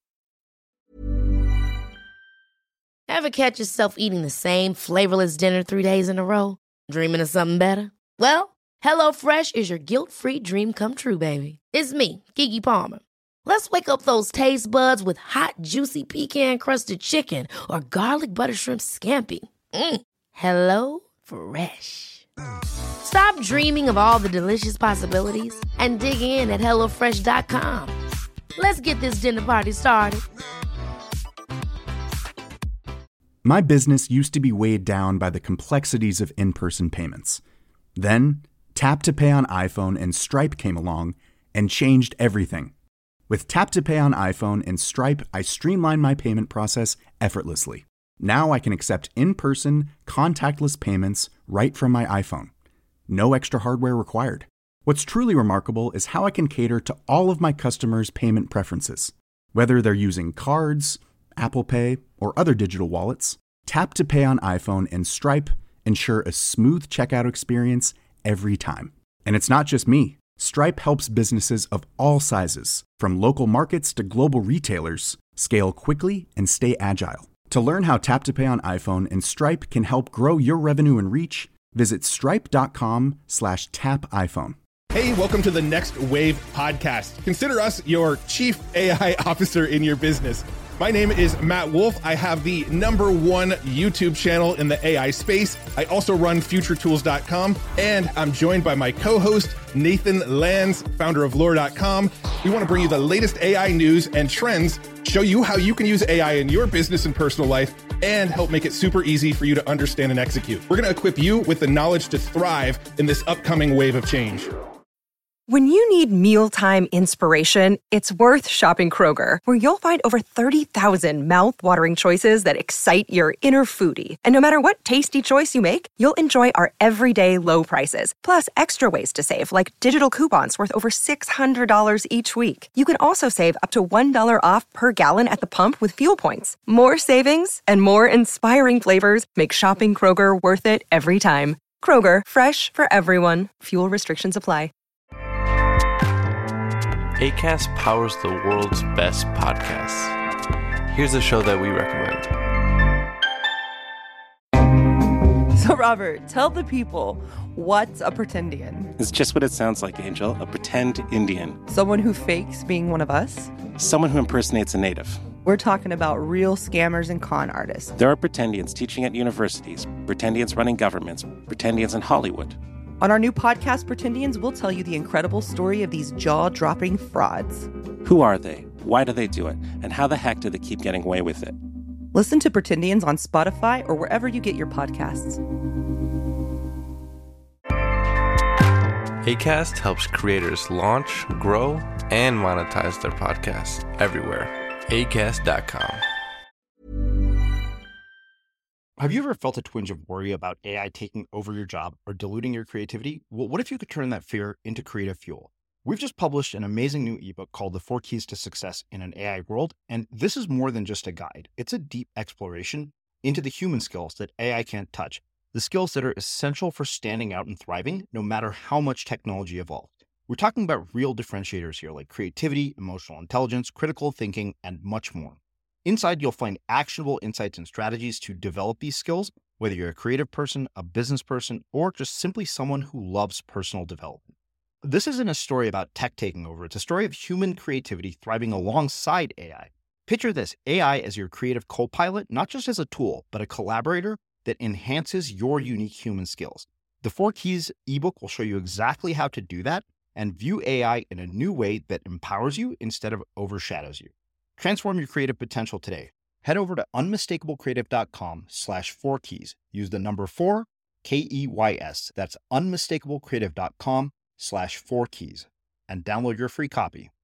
Ever catch yourself eating the same flavorless dinner three days in a row? Dreaming of something better? Well, HelloFresh is your guilt-free dream come true, baby. It's me, Keke Palmer. Let's wake up those taste buds with hot, juicy pecan-crusted chicken or garlic butter shrimp scampi. Mm. Hello Fresh. Stop dreaming of all the delicious possibilities and dig in at hello fresh dot com. Let's get this dinner party started. My business used to be weighed down by the complexities of in-person payments. Then, Tap to Pay on iPhone and Stripe came along and changed everything. With Tap to Pay on iPhone and Stripe, I streamline my payment process effortlessly. Now I can accept in-person, contactless payments right from my iPhone. No extra hardware required. What's truly remarkable is how I can cater to all of my customers' payment preferences. Whether they're using cards, Apple Pay, or other digital wallets, Tap to Pay on iPhone and Stripe ensure a smooth checkout experience every time. And it's not just me. Stripe helps businesses of all sizes, from local markets to global retailers, scale quickly and stay agile. To learn how Tap to Pay on iPhone and Stripe can help grow your revenue and reach, visit stripe.com slash tap iPhone. Hey, welcome to the Next Wave podcast. Consider us your chief A I officer in your business. My name is Matt Wolf. I have the number one YouTube channel in the A I space. I also run future tools dot com, and I'm joined by my co-host, Nathan Lands, founder of lore dot com. We want to bring you the latest A I news and trends, show you how you can use A I in your business and personal life, and help make it super easy for you to understand and execute. We're going to equip you with the knowledge to thrive in this upcoming wave of change. When you need mealtime inspiration, it's worth shopping Kroger, where you'll find over thirty thousand mouth-watering choices that excite your inner foodie. And no matter what tasty choice you make, you'll enjoy our everyday low prices, plus extra ways to save, like digital coupons worth over six hundred dollars each week. You can also save up to one dollar off per gallon at the pump with fuel points. More savings and more inspiring flavors make shopping Kroger worth it every time. Kroger, fresh for everyone. Fuel restrictions apply. Acast powers the world's best podcasts. Here's a show that we recommend. So, Robert, tell the people, what's a pretendian? It's just what it sounds like, Angel. A pretend Indian. Someone who fakes being one of us? Someone who impersonates a native. We're talking about real scammers and con artists. There are pretendians teaching at universities, pretendians running governments, pretendians in Hollywood. On our new podcast, Pretendians, we'll tell you the incredible story of these jaw-dropping frauds. Who are they? Why do they do it? And how the heck do they keep getting away with it? Listen to Pretendians on Spotify or wherever you get your podcasts. Acast helps creators launch, grow, and monetize their podcasts everywhere. acast dot com. Have you ever felt a twinge of worry about A I taking over your job or diluting your creativity? Well, what if you could turn that fear into creative fuel? We've just published an amazing new ebook called The Four Keys to Success in an A I World, and this is more than just a guide. It's a deep exploration into the human skills that A I can't touch, the skills that are essential for standing out and thriving, no matter how much technology evolved. We're talking about real differentiators here, like creativity, emotional intelligence, critical thinking, and much more. Inside, you'll find actionable insights and strategies to develop these skills, whether you're a creative person, a business person, or just simply someone who loves personal development. This isn't a story about tech taking over. It's a story of human creativity thriving alongside A I. Picture this, A I as your creative co-pilot, not just as a tool, but a collaborator that enhances your unique human skills. The Four Keys ebook will show you exactly how to do that and view A I in a new way that empowers you instead of overshadows you. Transform your creative potential today. Head over to unmistakablecreative.com slash four keys. Use the number four, K E Y S. That's unmistakablecreative.com slash four keys. And download your free copy.